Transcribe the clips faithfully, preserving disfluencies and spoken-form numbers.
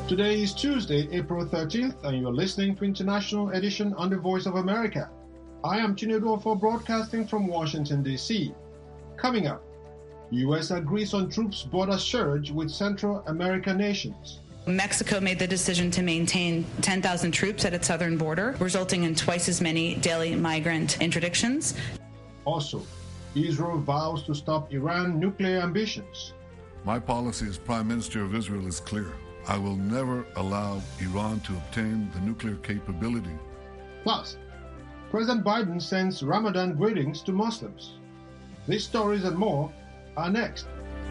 Today is Tuesday, April thirteenth, and you're listening to International Edition on the Voice of America. I am Chinedu for broadcasting from Washington, D C. Coming up, U S agrees on troops border surge with Central American nations. Mexico made the decision to maintain ten thousand troops at its southern border, resulting in twice as many daily migrant interdictions. Also, Israel vows to stop Iran nuclear ambitions. My policy as Prime Minister of Israel is clear. I will never allow Iran to obtain the nuclear capability. Plus, President Biden sends Ramadan greetings to Muslims. These stories and more are next.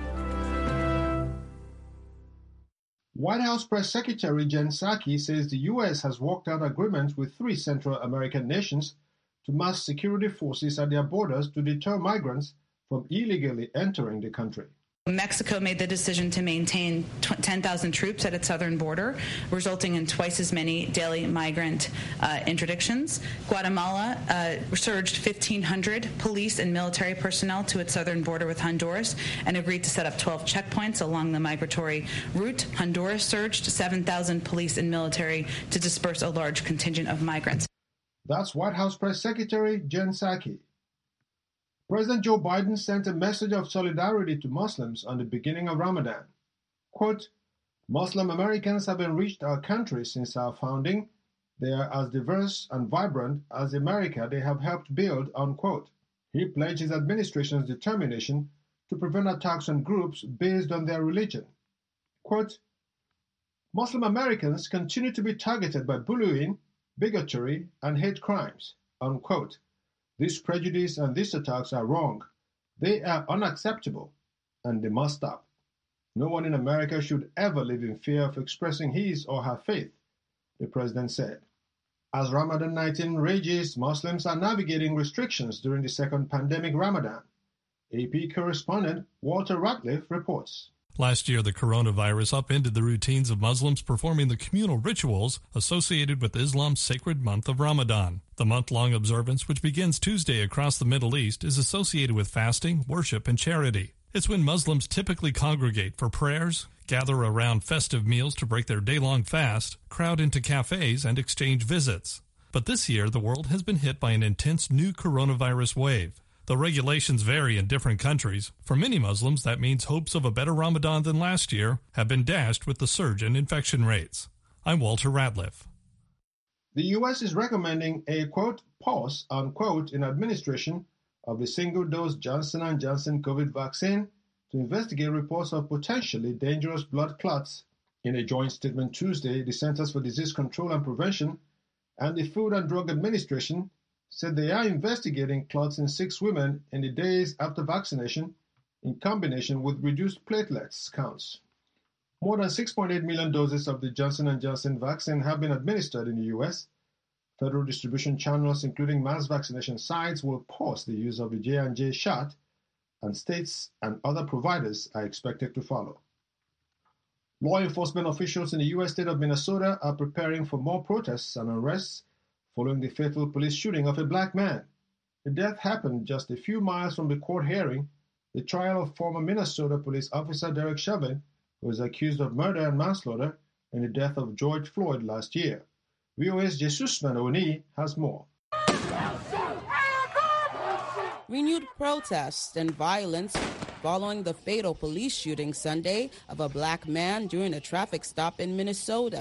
White House Press Secretary Jen Psaki says the U S has worked out agreements with three Central American nations to mass security forces at their borders to deter migrants from illegally entering the country. Mexico made the decision to maintain ten thousand troops at its southern border, resulting in twice as many daily migrant uh, interdictions. Guatemala uh, surged fifteen hundred police and military personnel to its southern border with Honduras and agreed to set up twelve checkpoints along the migratory route. Honduras surged seven thousand police and military to disperse a large contingent of migrants. That's White House Press Secretary Jen Psaki. President Joe Biden sent a message of solidarity to Muslims on the beginning of Ramadan. Quote, Muslim Americans have enriched our country since our founding. They are as diverse and vibrant as the America they have helped build, unquote. He pledged his administration's determination to prevent attacks on groups based on their religion. Quote, Muslim Americans continue to be targeted by bullying, bigotry, and hate crimes, unquote. This prejudice and these attacks are wrong. They are unacceptable, and they must stop. No one in America should ever live in fear of expressing his or her faith, the president said. As Ramadan nineteen rages, Muslims are navigating restrictions during the second pandemic Ramadan. A P correspondent Walter Ratliff reports. Last year, the coronavirus upended the routines of Muslims performing the communal rituals associated with Islam's sacred month of Ramadan. The month-long observance, which begins Tuesday across the Middle East, is associated with fasting, worship, and charity. It's when Muslims typically congregate for prayers, gather around festive meals to break their day-long fast, crowd into cafes, and exchange visits. But this year, the world has been hit by an intense new coronavirus wave. The regulations vary in different countries. For many Muslims, that means hopes of a better Ramadan than last year have been dashed with the surge in infection rates. I'm Walter Ratliff. The U S is recommending a, quote, pause, unquote, in administration of the single-dose Johnson and Johnson COVID vaccine to investigate reports of potentially dangerous blood clots. In a joint statement Tuesday, the Centers for Disease Control and Prevention and the Food and Drug Administration said they are investigating clots in six women in the days after vaccination in combination with reduced platelets counts. More than six point eight million doses of the Johnson and Johnson vaccine have been administered in the U S. Federal distribution channels, including mass vaccination sites, will pause the use of the J and J shot, and states and other providers are expected to follow. Law enforcement officials in the U S state of Minnesota are preparing for more protests and arrests following the fatal police shooting of a black man. The death happened just a few miles from the court hearing the trial of former Minnesota police officer Derek Chauvin, who was accused of murder and manslaughter in the death of George Floyd last year. V O A's Jesus Manoni has more. Renewed protests and violence following the fatal police shooting Sunday of a black man during a traffic stop in Minnesota.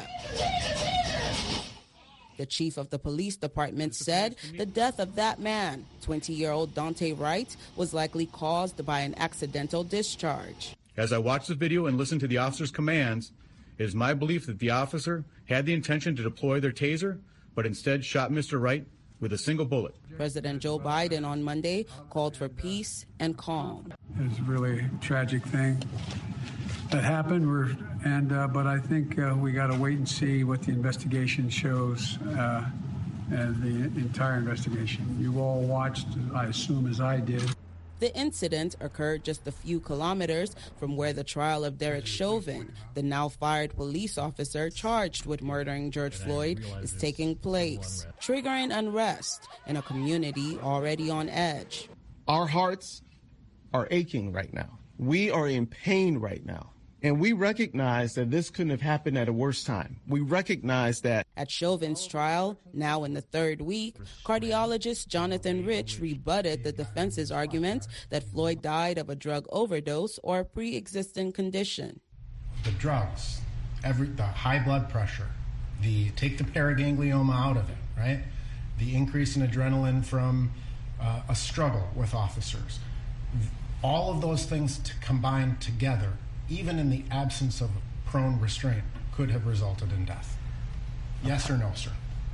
The chief of the police department said the death of that man, twenty-year-old Dante Wright, was likely caused by an accidental discharge. As I watched the video and listened to the officer's commands, it is my belief that the officer had the intention to deploy their taser, but instead shot Mister Wright with a single bullet. President Joe Biden on Monday called for peace and calm. It's really a tragic thing that happened, We're, and uh, but I think uh, we got to wait and see what the investigation shows, uh, and the entire investigation. You all watched, I assume, as I did. The incident occurred just a few kilometers from where the trial of Derek Chauvin, the now fired police officer charged with murdering George Floyd, is taking place, triggering unrest in a community already on edge. Our hearts are aching right now. We are in pain right now. And we recognize that this couldn't have happened at a worse time. We recognize that. At Chauvin's trial, now in the third week, cardiologist Jonathan Rich rebutted the defense's argument that Floyd died of a drug overdose or a pre-existing condition. The drugs, every the high blood pressure, the take the paraganglioma out of it, right? The increase in adrenaline from uh, a struggle with officers. All of those things to combine together, even in the absence of prone restraint, could have resulted in death. Yes or no, sir?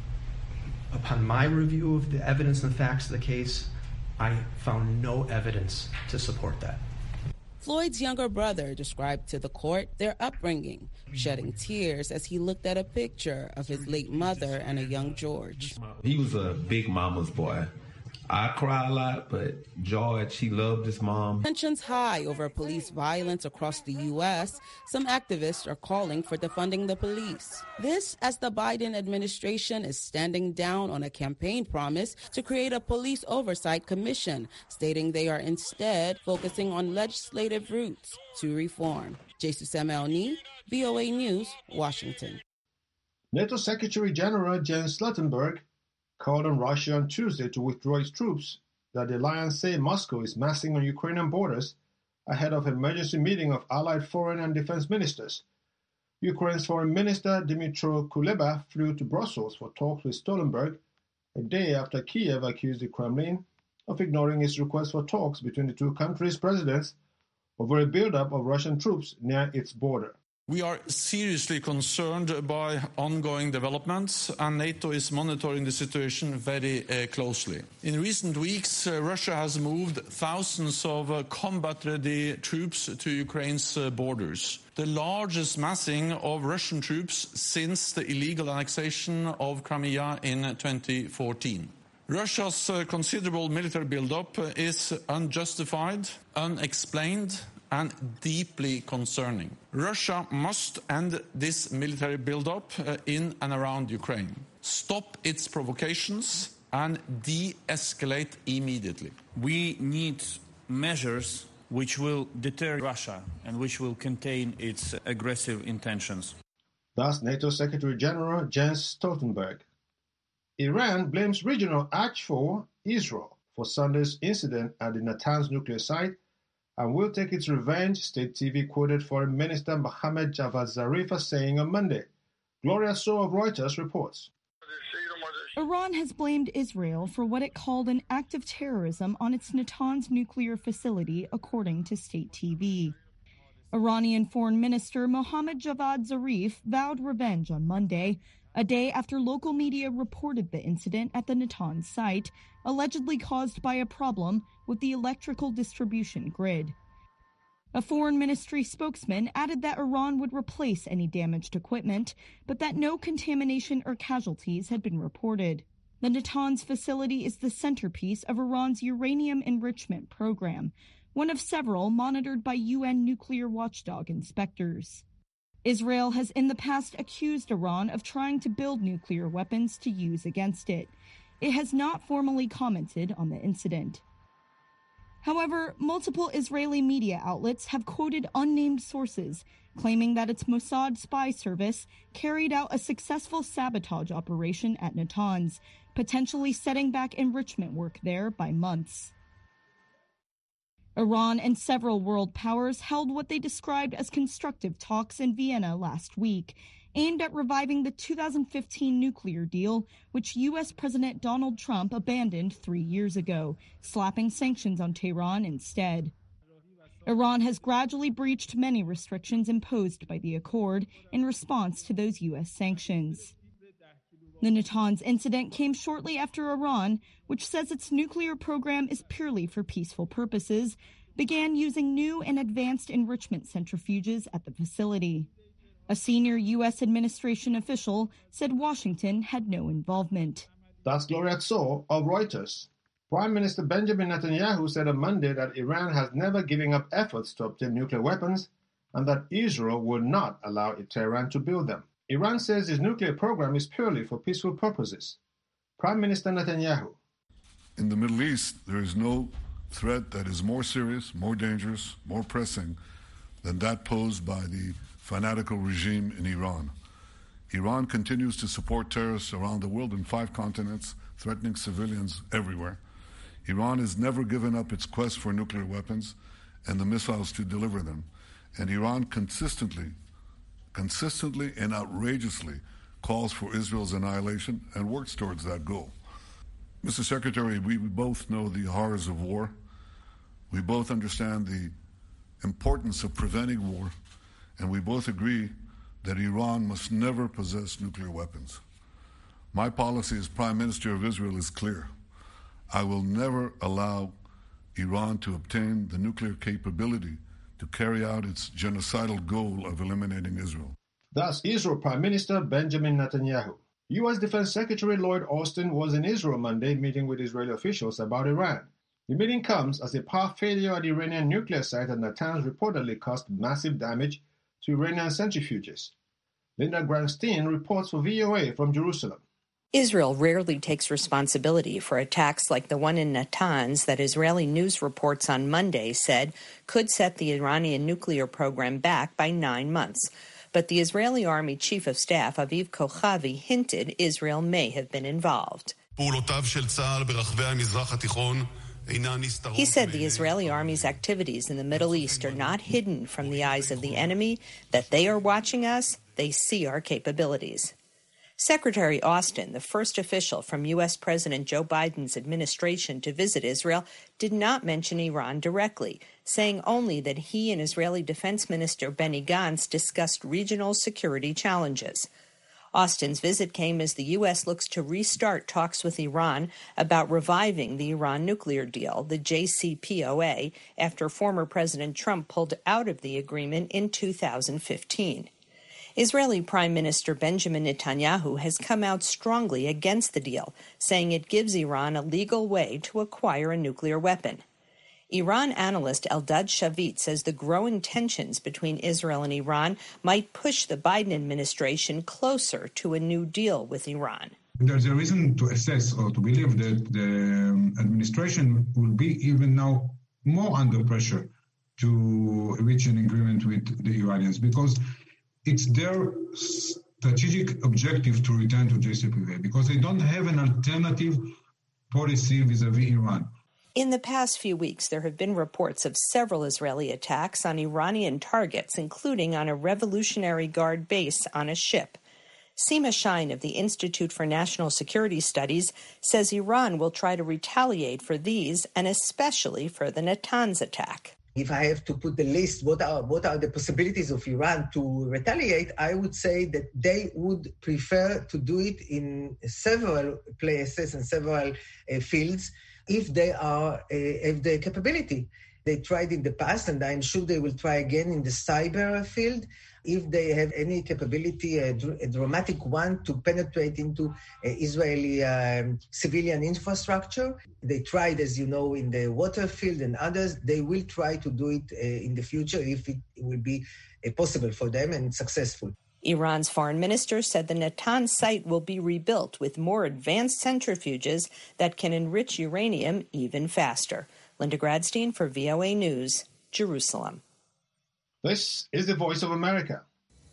Upon my review of the evidence and the facts of the case, I found no evidence to support that. Floyd's younger brother described to the court their upbringing, shedding tears as he looked at a picture of his late mother and a young George. He was a big mama's boy. I cry a lot, but George, he loved his mom. Tensions high over police violence across the U S. Some activists are calling for defunding the police. This as the Biden administration is standing down on a campaign promise to create a police oversight commission, stating they are instead focusing on legislative routes to reform. Jesus Emelny, V O A News, Washington. NATO Secretary General Jens Stoltenberg called on Russia on Tuesday to withdraw its troops that the alliance say Moscow is massing on Ukrainian borders ahead of an emergency meeting of allied foreign and defense ministers. Ukraine's foreign minister Dmytro Kuleba flew to Brussels for talks with Stoltenberg a day after Kiev accused the Kremlin of ignoring its request for talks between the two countries' presidents over a buildup of Russian troops near its border. We are seriously concerned by ongoing developments, and NATO is monitoring the situation very uh, closely. In recent weeks, uh, Russia has moved thousands of uh, combat-ready troops to Ukraine's uh, borders, the largest massing of Russian troops since the illegal annexation of Crimea in twenty fourteen. Russia's uh, considerable military buildup is unjustified, unexplained, and deeply concerning. Russia must end this military buildup uh, in and around Ukraine, stop its provocations, and de-escalate immediately. We need measures which will deter Russia and which will contain its aggressive intentions. That's NATO Secretary General Jens Stoltenberg. Iran blames regional arch-foe Israel for Sunday's incident at the Natanz nuclear site and will take its revenge, state T V quoted Foreign Minister Mohammad Javad Zarif as saying on Monday. Gloria So of Reuters reports. Iran has blamed Israel for what it called an act of terrorism on its Natanz nuclear facility, according to state T V. Iranian Foreign Minister Mohammad Javad Zarif vowed revenge on Monday, a day after local media reported the incident at the Natanz site, allegedly caused by a problem with the electrical distribution grid. A foreign ministry spokesman added that Iran would replace any damaged equipment, but that no contamination or casualties had been reported. The Natanz facility is the centerpiece of Iran's uranium enrichment program, one of several monitored by U N nuclear watchdog inspectors. Israel has in the past accused Iran of trying to build nuclear weapons to use against it. It has not formally commented on the incident. However, multiple Israeli media outlets have quoted unnamed sources claiming that its Mossad spy service carried out a successful sabotage operation at Natanz, potentially setting back enrichment work there by months. Iran and several world powers held what they described as constructive talks in Vienna last week, aimed at reviving the two thousand fifteen nuclear deal, which U S President Donald Trump abandoned three years ago, slapping sanctions on Tehran instead. Iran has gradually breached many restrictions imposed by the accord in response to those U S sanctions. The Natanz incident came shortly after Iran, which says its nuclear program is purely for peaceful purposes, began using new and advanced enrichment centrifuges at the facility. A senior U S administration official said Washington had no involvement. That's Gloria So of Reuters. Prime Minister Benjamin Netanyahu said on Monday that Iran has never given up efforts to obtain nuclear weapons and that Israel would not allow Tehran to build them. Iran says its nuclear program is purely for peaceful purposes. Prime Minister Netanyahu. In the Middle East, there is no threat that is more serious, more dangerous, more pressing than that posed by the fanatical regime in Iran. Iran continues to support terrorists around the world in five continents, threatening civilians everywhere. Iran has never given up its quest for nuclear weapons and the missiles to deliver them. And Iran consistently, consistently and outrageously calls for Israel's annihilation and works towards that goal. Mister Secretary, we both know the horrors of war. We both understand the importance of preventing war, and we both agree that Iran must never possess nuclear weapons. My policy as Prime Minister of Israel is clear. I will never allow Iran to obtain the nuclear capability to carry out its genocidal goal of eliminating Israel. Thus, Israel Prime Minister Benjamin Netanyahu. U S Defense Secretary Lloyd Austin was in Israel Monday meeting with Israeli officials about Iran. The meeting comes as a power failure at the Iranian nuclear site at Natanz reportedly caused massive damage to Iranian centrifuges. Linda Granstein reports for V O A from Jerusalem. Israel rarely takes responsibility for attacks like the one in Natanz that Israeli news reports on Monday said could set the Iranian nuclear program back by nine months. But the Israeli Army Chief of Staff, Aviv Kochavi, hinted Israel may have been involved. He said the Israeli Army's activities in the Middle East are not hidden from the eyes of the enemy, that they are watching us, they see our capabilities. Secretary Austin, the first official from U S President Joe Biden's administration to visit Israel, did not mention Iran directly, saying only that he and Israeli Defense Minister Benny Gantz discussed regional security challenges. Austin's visit came as the U S looks to restart talks with Iran about reviving the Iran nuclear deal, the J C P O A, after former President Trump pulled out of the agreement in two thousand fifteen. Israeli Prime Minister Benjamin Netanyahu has come out strongly against the deal, saying it gives Iran a legal way to acquire a nuclear weapon. Iran analyst Eldad Shavit says the growing tensions between Israel and Iran might push the Biden administration closer to a new deal with Iran. There's a reason to assess or to believe that the administration will be even now more under pressure to reach an agreement with the Iranians, because it's their strategic objective to return to J C P O A, because they don't have an alternative policy vis-a-vis Iran. In the past few weeks, there have been reports of several Israeli attacks on Iranian targets, including on a Revolutionary Guard base on a ship. Seema Shine of the Institute for National Security Studies says Iran will try to retaliate for these, and especially for the Natanz attack. If I have to put the list, what are what are the possibilities of Iran to retaliate, I would say that they would prefer to do it in several places and several uh, fields if they are uh, have the capability. They tried in the past, and I'm sure they will try again in the cyber field. If they have any capability, a, dr- a dramatic one, to penetrate into uh, Israeli um, civilian infrastructure. They tried, as you know, in the water field and others. They will try to do it uh, in the future if it will be uh, possible for them and successful. Iran's foreign minister said the Natanz site will be rebuilt with more advanced centrifuges that can enrich uranium even faster. Linda Gradstein for V O A News, Jerusalem. This is the Voice of America.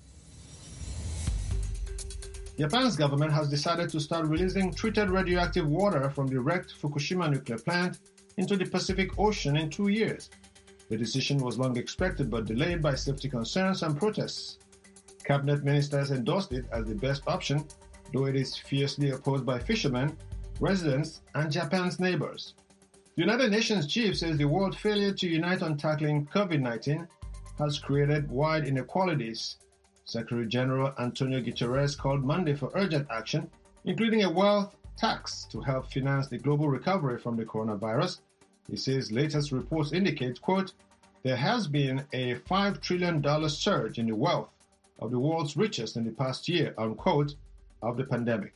Japan's government has decided to start releasing treated radioactive water from the wrecked Fukushima nuclear plant into the Pacific Ocean in two years. The decision was long expected but delayed by safety concerns and protests. Cabinet ministers endorsed it as the best option, though it is fiercely opposed by fishermen, residents, and Japan's neighbors. The United Nations chief says the world's failure to unite on tackling COVID nineteen has created wide inequalities. Secretary General Antonio Guterres called Monday for urgent action, including a wealth tax to help finance the global recovery from the coronavirus. He says latest reports indicate, quote, there has been a five trillion dollars surge in the wealth of the world's richest in the past year, unquote, of the pandemic.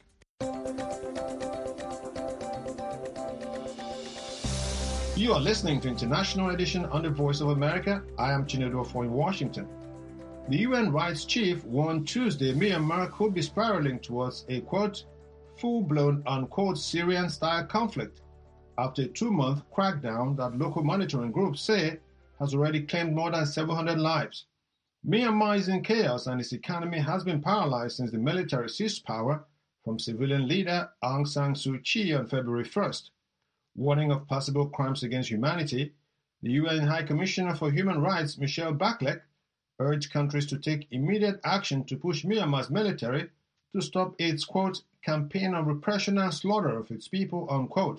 You are listening to International Edition on the Voice of America. I am Chinedu Ofo in Washington. The U N rights chief warned Tuesday Myanmar could be spiraling towards a, quote, full-blown, unquote, Syrian-style conflict after a two-month crackdown that local monitoring groups say has already claimed more than seven hundred lives. Myanmar is in chaos and its economy has been paralyzed since the military seized power from civilian leader Aung San Suu Kyi on February first. Warning of possible crimes against humanity, the U N High Commissioner for Human Rights, Michelle Bachelet, urged countries to take immediate action to push Myanmar's military to stop its, quote, campaign of repression and slaughter of its people, unquote.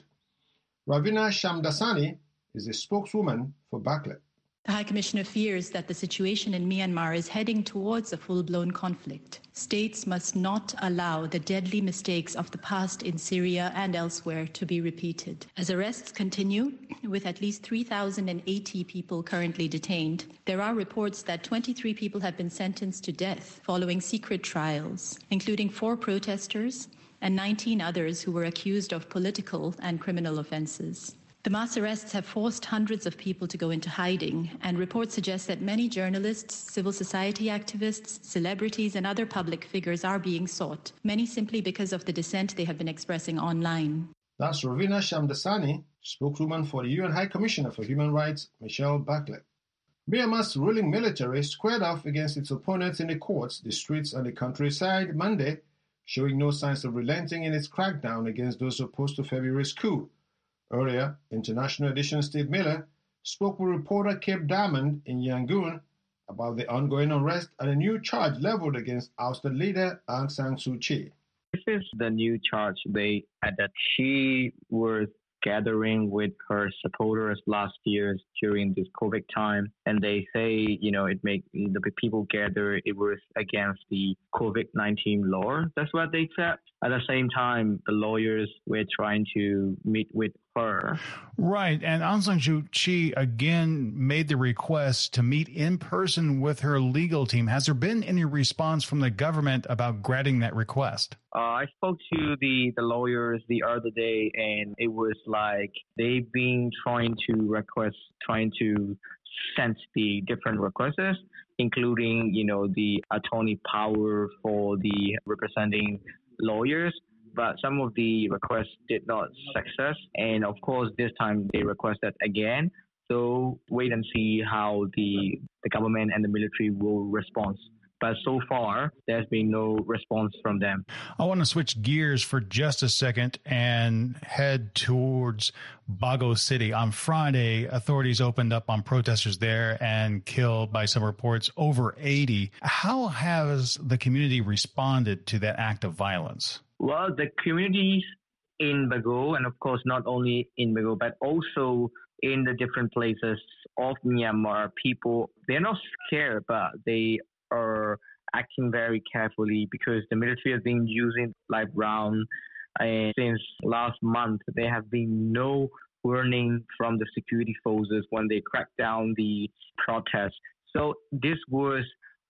Ravina Shamdasani is the spokeswoman for Bachelet. The High Commissioner fears that the situation in Myanmar is heading towards a full-blown conflict. States must not allow the deadly mistakes of the past in Syria and elsewhere to be repeated. As arrests continue, with at least three thousand eighty people currently detained, there are reports that twenty-three people have been sentenced to death following secret trials, including four protesters and nineteen others who were accused of political and criminal offenses. The mass arrests have forced hundreds of people to go into hiding, and reports suggest that many journalists, civil society activists, celebrities, and other public figures are being sought, many simply because of the dissent they have been expressing online. That's Ravina Shamdasani, spokeswoman for the U N High Commissioner for Human Rights, Michelle Bachelet. Myanmar's ruling military squared off against its opponents in the courts, the streets, and the countryside Monday, showing no signs of relenting in its crackdown against those opposed to February's coup. Earlier, International Edition Steve Miller spoke with reporter Cape Diamond in Yangon about the ongoing unrest and a new charge leveled against ousted leader Aung San Suu Kyi. This is the new charge they had that she was gathering with her supporters last year during this COVID time. And they say, you know, it make the people gather, it was against the COVID nineteen law. That's what they said. At the same time, the lawyers were trying to meet with her. Right. And Aung San Suu Kyi again made the request to meet in person with her legal team. Has there been any response from the government about granting that request? Uh, I spoke to the, the lawyers the other day, and it was like they've been trying to request, trying to send the different requests, including, you know, the attorney power for the representing lawyers. But some of the requests did not success. And of course, this time they requested again. So wait and see how the, the government and the military will respond. But so far, there's been no response from them. I want to switch gears for just a second and head towards Bago City. On Friday, authorities opened up on protesters there and killed, by some reports, over eighty. How has the community responded to that act of violence? Well, the communities in Bago, and of course not only in Bago, but also in the different places of Myanmar, people, they're not scared, but they are acting very carefully because the military has been using live round. And since last month, there have been no warning from the security forces when they cracked down the protests. So this was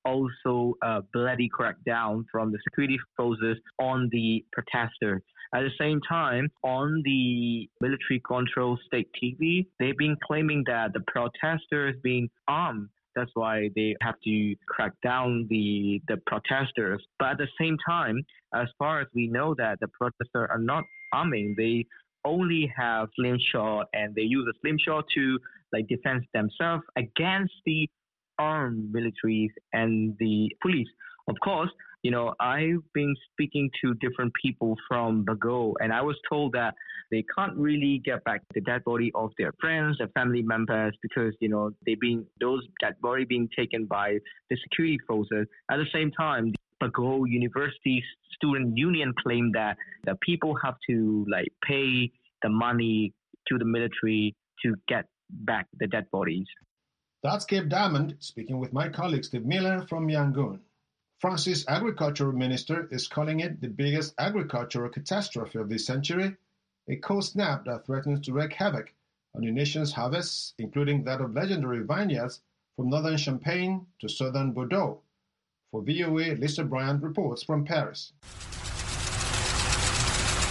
also a bloody crackdown from the security forces on the protesters. At the same time, on the military-controlled state T V, they've been claiming that the protesters being armed. That's why they have to crack down the, the protesters. But at the same time, as far as we know that the protesters are not arming, they only have slingshot, and they use a slingshot to like defend themselves against the armed militaries and the police. Of course, you know, I've been speaking to different people from Bago, and I was told that they can't really get back the dead body of their friends, their family members, because, you know, they being those dead body being taken by the security forces. At the same time, the Bago University Student Union claimed that the people have to like pay the money to the military to get back the dead bodies. That's Cape Diamond speaking with my colleague Steve Miller from Yangon. France's agricultural minister is calling it the biggest agricultural catastrophe of this century, a cold snap that threatens to wreak havoc on the nation's harvests, including that of legendary vineyards from northern Champagne to southern Bordeaux. For V O A, Lisa Bryant reports from Paris.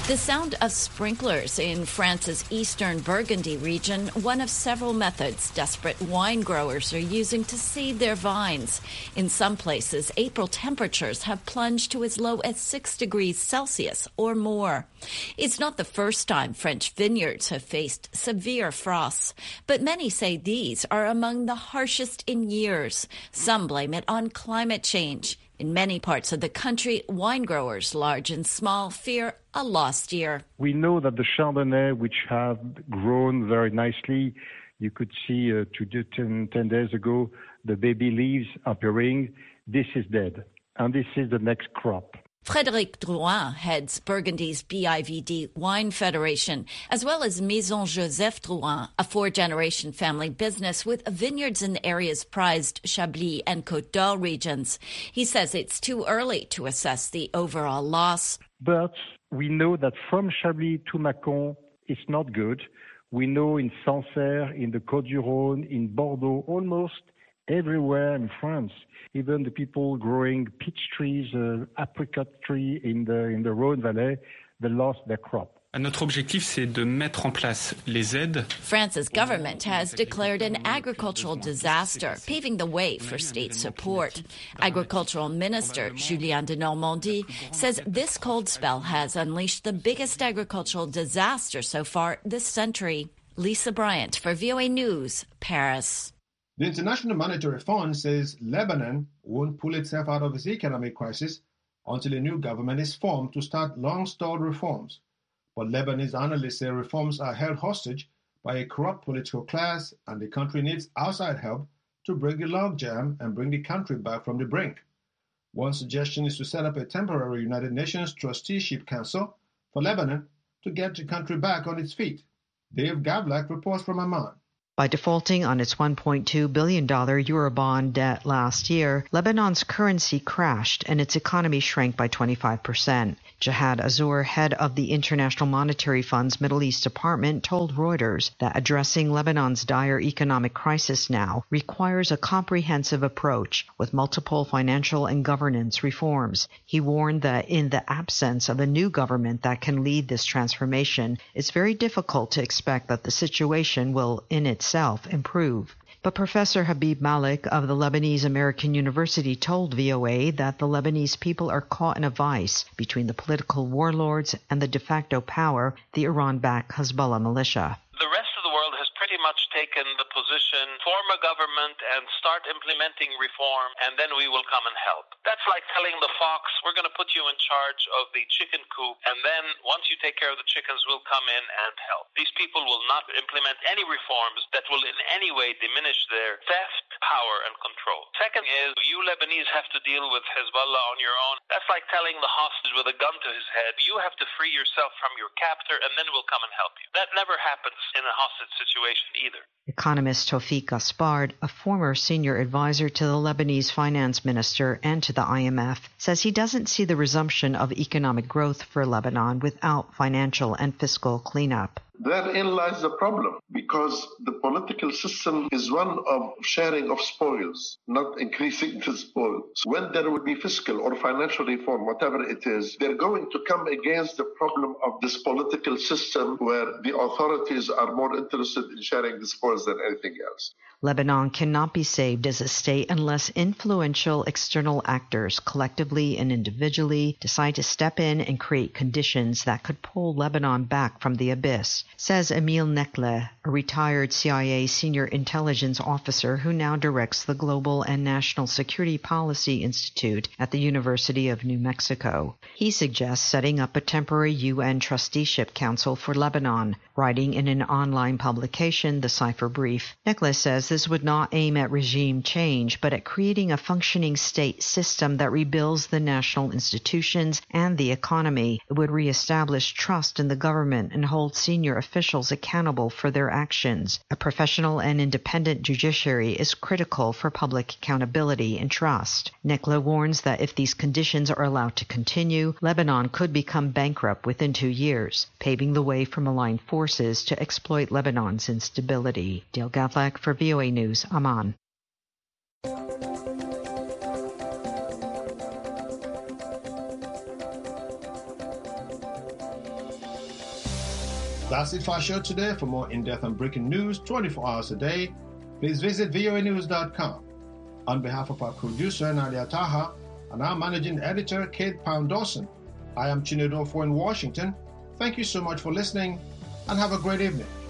The sound of sprinklers in France's eastern Burgundy region, one of several methods desperate wine growers are using to save their vines. In some places, April temperatures have plunged to as low as six degrees Celsius or more. It's not the first time French vineyards have faced severe frosts, but many say these are among the harshest in years. Some blame it on climate change. In many parts of the country, wine growers, large and small, fear a lost year. We know that the Chardonnay, which have grown very nicely, you could see uh, two, ten, ten days ago, the baby leaves appearing. This is dead, and this is the next crop. Frédéric Drouin heads Burgundy's B I V D Wine Federation, as well as Maison Joseph Drouin, a four-generation family business with vineyards in the area's prized Chablis and Côte d'Or regions. He says it's too early to assess the overall loss. But we know that from Chablis to Mâcon, it's not good. We know in Sancerre, in the Côte-du-Rhône, in Bordeaux, almost everywhere in France, even the people growing peach trees, uh, apricot tree in the in the Rhône Valley, they lost their crop. Notre objectif, c'est de mettre en place les aides. France's government has declared an agricultural disaster, paving the way for state support. Agricultural Minister Julien de Normandie says this cold spell has unleashed the biggest agricultural disaster so far this century. Lisa Bryant for V O A News, Paris. The International Monetary Fund says Lebanon won't pull itself out of its economic crisis until a new government is formed to start long-stalled reforms. But Lebanese analysts say reforms are held hostage by a corrupt political class, and the country needs outside help to break the logjam and bring the country back from the brink. One suggestion is to set up a temporary United Nations Trusteeship Council for Lebanon to get the country back on its feet. Dave Gavlak reports from Amman. By defaulting on its one point two billion dollars Eurobond debt last year, Lebanon's currency crashed and its economy shrank by twenty-five percent. Jihad Azur, head of the International Monetary Fund's Middle East Department, told Reuters that addressing Lebanon's dire economic crisis now requires a comprehensive approach with multiple financial and governance reforms. He warned that in the absence of a new government that can lead this transformation, it's very difficult to expect that the situation will in its itself improve. But Professor Habib Malik of the Lebanese American University told V O A that the Lebanese people are caught in a vice between the political warlords and the de facto power, the Iran-backed Hezbollah militia. The rest of the world has pretty much taken the position, form a government and start implementing reform, and then we will come and help. That's like telling the fox, we're going to put you in charge of the chicken coop, and then once you take care of the chickens, we'll come in and help. These people will not implement any reforms that will in any way diminish their theft, power, and control. Second is, you Lebanese have to deal with Hezbollah on your own. That's like telling the hostage with a gun to his head, you have to free yourself from your captor, and then we'll come and help you. That never happens in a hostage situation either. Economist Tawfiq Gaspard, a former senior advisor to the Lebanese finance minister and to the I M F, says he doesn't see the resumption of economic growth for Lebanon without financial and fiscal cleanup. Therein lies the problem, because the political system is one of sharing of spoils, not increasing the spoils. When there will be fiscal or financial reform, whatever it is, they're going to come against the problem of this political system where the authorities are more interested in sharing the spoils than anything else. Lebanon cannot be saved as a state unless influential external actors, collectively and individually, decide to step in and create conditions that could pull Lebanon back from the abyss, says Emil Nekle, a retired C I A senior intelligence officer who now directs the Global and National Security Policy Institute at the University of New Mexico. He suggests setting up a temporary U N Trusteeship Council for Lebanon. Writing in an online publication, The Cipher Brief, Nekle says this would not aim at regime change, but at creating a functioning state system that rebuilds the national institutions and the economy. It would reestablish trust in the government and hold senior officials accountable for their actions. A professional and independent judiciary is critical for public accountability and trust. Nekle warns that if these conditions are allowed to continue, Lebanon could become bankrupt within two years, paving the way for malign forces to exploit Lebanon's instability. Dale Gavlak for V O A News, Amman. That's it for our show today. For more in-depth and breaking news twenty-four hours a day, please visit V O A news dot com. On behalf of our producer, Nadia Taha, and our managing editor, Kate Pound-Dawson, I am Chinedu Ofo in Washington. Thank you so much for listening, and have a great evening.